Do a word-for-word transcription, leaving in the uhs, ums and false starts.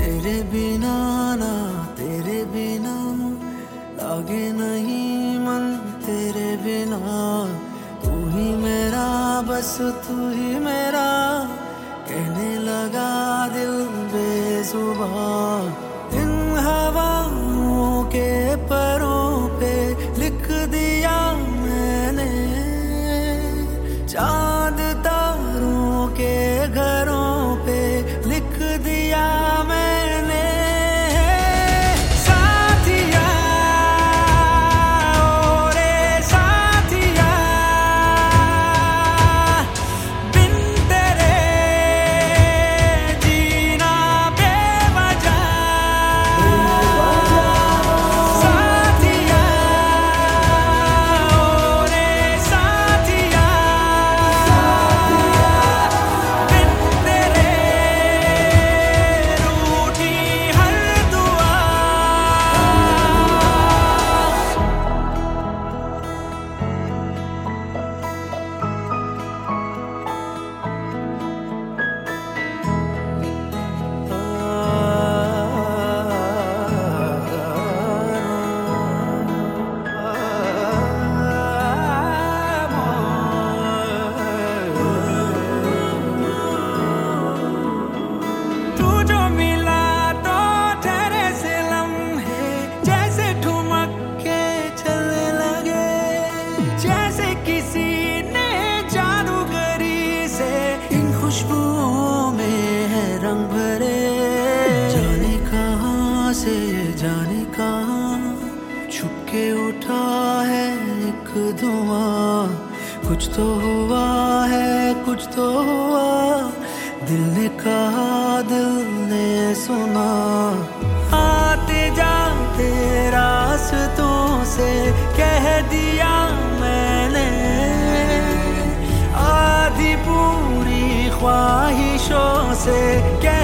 तेरे बिना ना तेरे बिना लागे नहीं मन तेरे बिना। तू ही मेरा बस तू ही मेरा कहने लगा दिल बेजुबान। इन हवाओं के परों पे लिख दिया मैंने चांद तारों के घरों पे लिख दिया मैंने। साथिया ओ रे साथिया बिन तेरे जीना बेवजह। साथिया ओ रे साथिया बिन तेरे रूठी हर दुआ। तू जो मिला तो ठहरे से लम्हे जैसे ठुमक के चलने लगे। जैसे किसी ने जादूगरी से इन खुशबुओं में है रंग भरे। जाने कहाँ से जाने कहाँ छुप के उठा है एक धुआं। कुछ तो हुआ है कुछ तो हुआ दिल ने कहा दिल ने सुना। आते जाते रास्तों से कह दिया मैंने आधी पूरी ख्वाहिशों से कह